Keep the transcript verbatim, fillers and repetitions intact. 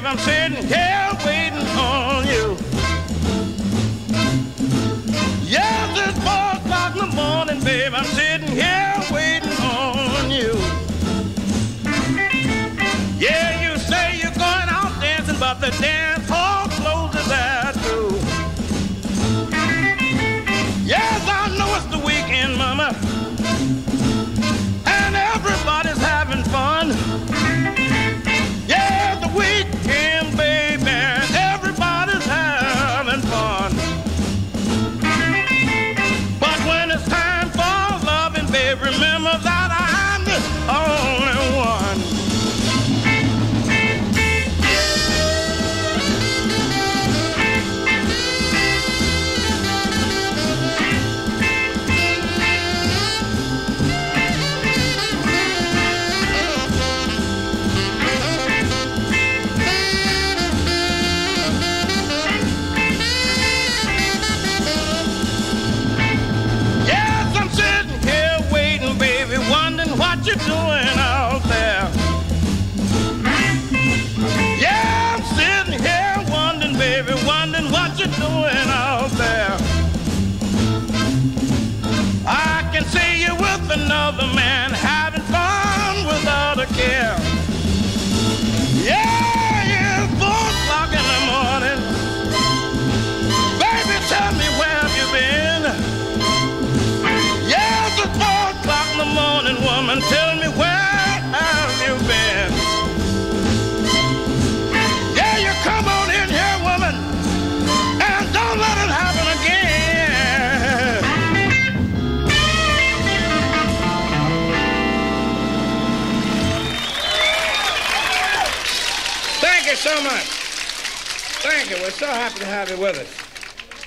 I'm sitting here waiting on you. Yes, it's four o'clock in the morning, babe. I'm sitting here waiting on you. Yeah, you say you're going out dancing, but the dance hall closes at two. Yes, I know it's the weekend, mama, and everybody's having fun. Yeah, the weekend, baby, everybody's having fun. But when it's time for loving, babe, remember that I'm the only one. What you doing out there? Yeah, I'm sitting here wondering, baby, wondering what you're doing out there. I can see you with another man, having fun without a care. Yeah, it's four o'clock in the morning. Baby, tell me, where have you been? Yeah, it's four o'clock in the morning, woman. Tell me, where have you been? Yeah, you come on in here, woman, and don't let it happen again. Thank you so much. Thank you. We're so happy to have you with us.